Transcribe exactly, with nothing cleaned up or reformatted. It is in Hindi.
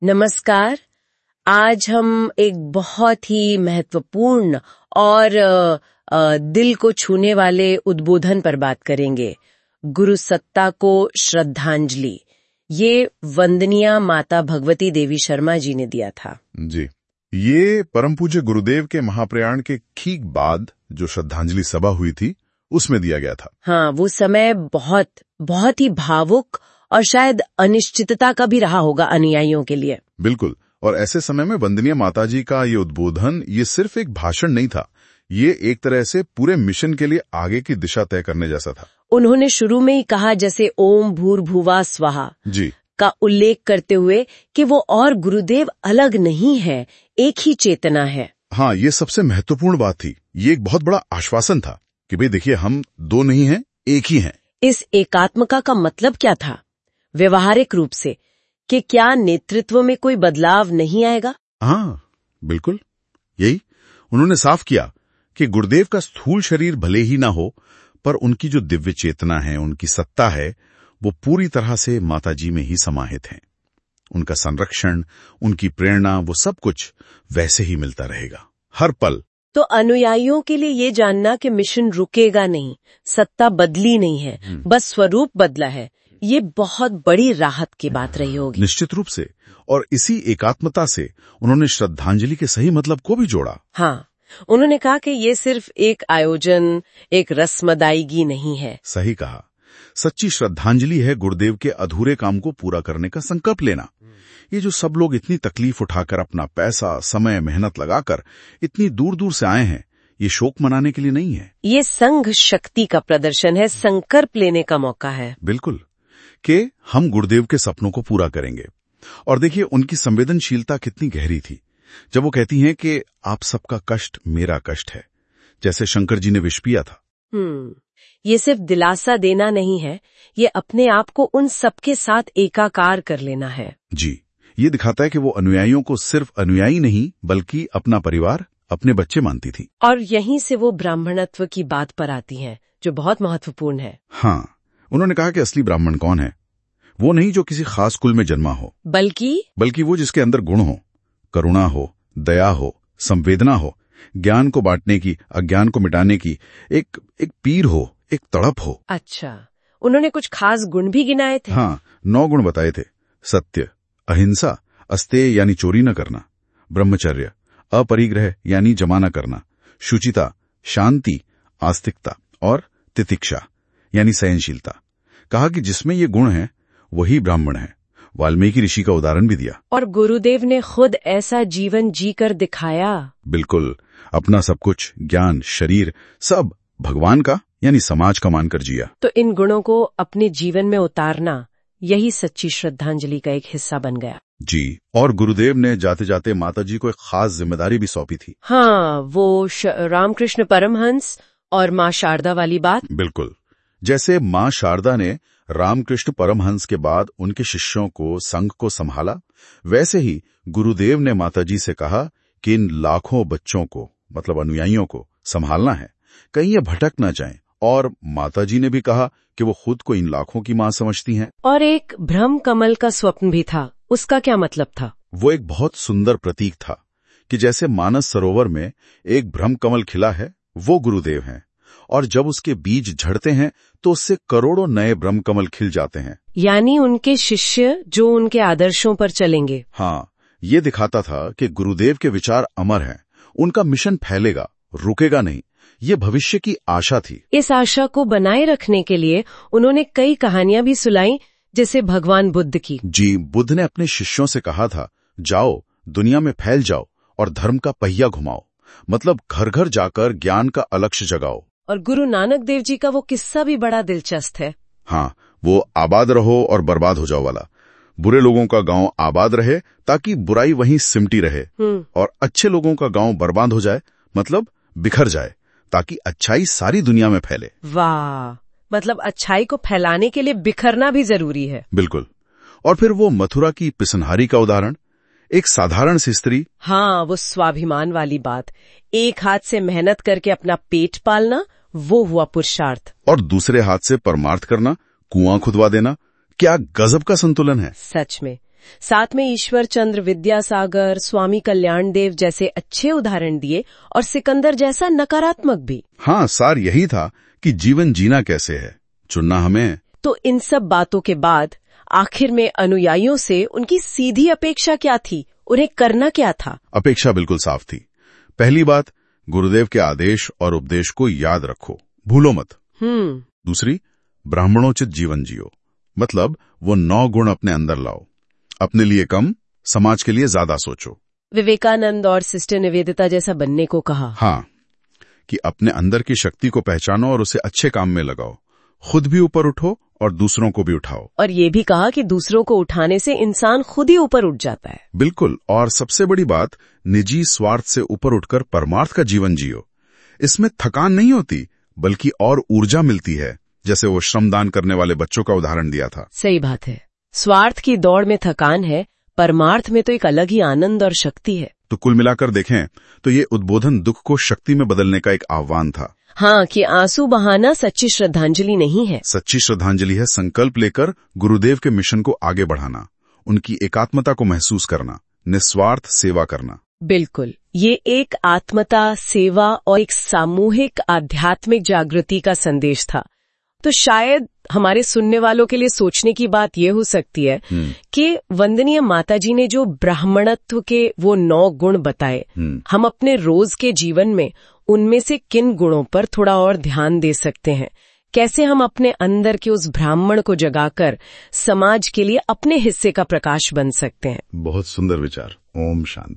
नमस्कार। आज हम एक बहुत ही महत्वपूर्ण और आ, आ, दिल को छूने वाले उद्बोधन पर बात करेंगे। गुरु सत्ता को श्रद्धांजलि। ये वंदनीय माता भगवती देवी शर्मा जी ने दिया था। जी, ये परम पूज्य गुरुदेव के महाप्रयाण के ठीक बाद जो श्रद्धांजलि सभा हुई थी उसमें दिया गया था। हाँ, वो समय बहुत बहुत ही भावुक और शायद अनिश्चितता का भी रहा होगा अनुयायियों के लिए। बिल्कुल। और ऐसे समय में वंदनीय माताजी का ये उद्बोधन ये सिर्फ एक भाषण नहीं था, ये एक तरह से पूरे मिशन के लिए आगे की दिशा तय करने जैसा था। उन्होंने शुरू में ही कहा, जैसे ओम भूर्भुवः स्वः जी का उल्लेख करते हुए कि वो और गुरुदेव अलग नहीं है, एक ही चेतना है। हाँ, ये सबसे महत्वपूर्ण बात थी। ये एक बहुत बड़ा आश्वासन था कि भाई देखिए, हम दो नहीं हैं, एक ही हैं। इस एकात्मता का मतलब क्या था व्यवहारिक रूप से, कि क्या नेतृत्व में कोई बदलाव नहीं आएगा? हाँ, बिल्कुल यही उन्होंने साफ किया कि गुरुदेव का स्थूल शरीर भले ही ना हो, पर उनकी जो दिव्य चेतना है, उनकी सत्ता है, वो पूरी तरह से माताजी में ही समाहित है। उनका संरक्षण, उनकी प्रेरणा, वो सब कुछ वैसे ही मिलता रहेगा हर पल। तो अनुयायियों के लिए ये जानना कि मिशन रुकेगा नहीं, सत्ता बदली नहीं है, बस स्वरूप बदला है, ये बहुत बड़ी राहत की बात रही होगी। निश्चित रूप से। और इसी एकात्मता से उन्होंने श्रद्धांजलि के सही मतलब को भी जोड़ा। हाँ, उन्होंने कहा कि ये सिर्फ एक आयोजन, एक रस्म अदायगी नहीं है। सही कहा। सच्ची श्रद्धांजलि है गुरुदेव के अधूरे काम को पूरा करने का संकल्प लेना। ये जो सब लोग इतनी तकलीफ उठाकर, अपना पैसा, समय, मेहनत लगाकर इतनी दूर दूर से आए हैं, ये शोक मनाने के लिए नहीं है। ये संघ शक्ति का प्रदर्शन है, संकल्प लेने का मौका है। बिल्कुल, कि हम गुरुदेव के सपनों को पूरा करेंगे। और देखिए, उनकी संवेदनशीलता कितनी गहरी थी जब वो कहती हैं कि आप सबका कष्ट मेरा कष्ट है, जैसे शंकर जी ने विष पिया था। हम्म ये सिर्फ दिलासा देना नहीं है, ये अपने आप को उन सबके साथ एकाकार कर लेना है। जी, ये दिखाता है कि वो अनुयायियों को सिर्फ अनुयायी नहीं, बल्कि अपना परिवार, अपने बच्चे मानती थी। और यहीं से वो ब्राह्मणत्व की बात पर आती है, जो बहुत महत्वपूर्ण है। हाँ, उन्होंने कहा कि असली ब्राह्मण कौन है? वो नहीं जो किसी खास कुल में जन्मा हो, बल्कि बल्कि वो जिसके अंदर गुण हो, करुणा हो, दया हो, संवेदना हो, ज्ञान को बांटने की, अज्ञान को मिटाने की एक एक पीर हो, एक तड़प हो। अच्छा, उन्होंने कुछ खास गुण भी गिनाए थे। हाँ, नौ गुण बताए थे। सत्य, अहिंसा, अस्तेय यानी चोरी न करना, ब्रह्मचर्य, अपरिग्रह यानी जमा न करना, शुचिता, शांति, आस्तिकता और तितिक्षा यानी सहनशीलता। कहा कि जिसमें ये गुण हैं वही ब्राह्मण है। वाल्मीकि ऋषि का उदाहरण भी दिया। और गुरुदेव ने खुद ऐसा जीवन जीकर दिखाया। बिल्कुल, अपना सब कुछ, ज्ञान, शरीर, सब भगवान का यानी समाज का मानकर जिया। तो इन गुणों को अपने जीवन में उतारना, यही सच्ची श्रद्धांजलि का एक हिस्सा बन गया। जी, और गुरुदेव ने जाते जाते माताजी को एक खास जिम्मेदारी भी सौंपी थी। हाँ, वो रामकृष्ण परमहंस और माँ शारदा वाली बात। बिल्कुल, जैसे माँ शारदा ने रामकृष्ण परमहंस के बाद उनके शिष्यों को, संघ को संभाला, वैसे ही गुरुदेव ने माताजी से कहा कि इन लाखों बच्चों को, मतलब अनुयायियों को संभालना है, कहीं ये भटक न जाएं। और माताजी ने भी कहा कि वो खुद को इन लाखों की माँ समझती हैं। और एक ब्रह्म कमल का स्वप्न भी था। उसका क्या मतलब था? वो एक बहुत सुंदर प्रतीक था कि जैसे मानस सरोवर में एक ब्रह्म कमल खिला है, वो गुरुदेव हैं, और जब उसके बीज झड़ते हैं तो उससे करोड़ों नए ब्रह्म कमल खिल जाते हैं। यानी उनके शिष्य जो उनके आदर्शों पर चलेंगे। हाँ, ये दिखाता था कि गुरुदेव के विचार अमर हैं, उनका मिशन फैलेगा, रुकेगा नहीं। ये भविष्य की आशा थी। इस आशा को बनाए रखने के लिए उन्होंने कई कहानियां भी सुनाई, जैसे भगवान बुद्ध की। जी, बुद्ध ने अपने शिष्यों से कहा था, जाओ, दुनिया में फैल जाओ और धर्म का पहिया घुमाओ, मतलब घर घर जाकर ज्ञान का अलक्ष्य जगाओ। और गुरु नानक देव जी का वो किस्सा भी बड़ा दिलचस्प है। हाँ, वो आबाद रहो और बर्बाद हो जाओ वाला। बुरे लोगों का गांव आबाद रहे ताकि बुराई वहीं सिमटी रहे, और अच्छे लोगों का गांव बर्बाद हो जाए, मतलब बिखर जाए, ताकि अच्छाई सारी दुनिया में फैले। वाह, मतलब अच्छाई को फैलाने के लिए बिखरना भी जरूरी है। बिल्कुल। और फिर वो मथुरा की पिसनहारी का उदाहरण, एक साधारण सी स्त्री। हाँ, वो स्वाभिमान वाली बात, एक हाथ से मेहनत करके अपना पेट पालना, वो हुआ पुरुषार्थ। और दूसरे हाथ से परमार्थ करना, कुआं खुदवा देना, क्या गजब का संतुलन है। सच में, साथ में ईश्वर चंद्र विद्यासागर, स्वामी कल्याण देव जैसे अच्छे उदाहरण दिए और सिकंदर जैसा नकारात्मक भी। हाँ, सार यही था कि जीवन जीना कैसे है, चुनना हमें। तो इन सब बातों के बाद आखिर में अनुयायियों से उनकी सीधी अपेक्षा क्या थी, उन्हें करना क्या था? अपेक्षा बिल्कुल साफ थी। पहली बात, गुरुदेव के आदेश और उपदेश को याद रखो, भूलो मत। हम्म दूसरी, ब्राह्मणोचित जीवन जियो, मतलब वो नौ गुण अपने अंदर लाओ। अपने लिए कम, समाज के लिए ज्यादा सोचो। विवेकानंद और सिस्टर निवेदिता जैसा बनने को कहा। हाँ, कि अपने अंदर की शक्ति को पहचानो और उसे अच्छे काम में लगाओ। खुद भी ऊपर उठो और दूसरों को भी उठाओ। और ये भी कहा कि दूसरों को उठाने से इंसान खुद ही ऊपर उठ जाता है। बिल्कुल। और सबसे बड़ी बात, निजी स्वार्थ से ऊपर उठकर परमार्थ का जीवन जियो। इसमें थकान नहीं होती, बल्कि और ऊर्जा मिलती है, जैसे वो श्रमदान करने वाले बच्चों का उदाहरण दिया था। सही बात है। स्वार्थ की दौड़ में थकान है, परमार्थ में तो एक अलग ही आनंद और शक्ति है। तो कुल मिलाकर देखें तो ये उद्बोधन दुख को शक्ति में बदलने का एक आह्वान था। हाँ, कि आंसू बहाना सच्ची श्रद्धांजलि नहीं है। सच्ची श्रद्धांजलि है संकल्प लेकर गुरुदेव के मिशन को आगे बढ़ाना, उनकी एकात्मता को महसूस करना, निस्वार्थ सेवा करना। बिल्कुल, ये एक आत्मता, सेवा और एक सामूहिक आध्यात्मिक जागृति का संदेश था। तो शायद हमारे सुनने वालों के लिए सोचने की बात यह हो सकती है कि वंदनीय माताजी ने जो ब्राह्मणत्व के वो नौ गुण बताए, हम अपने रोज के जीवन में उनमें से किन गुणों पर थोड़ा और ध्यान दे सकते हैं? कैसे हम अपने अंदर के उस ब्राह्मण को जगाकर समाज के लिए अपने हिस्से का प्रकाश बन सकते हैं? बहुत सुंदर विचार। ओम शांति।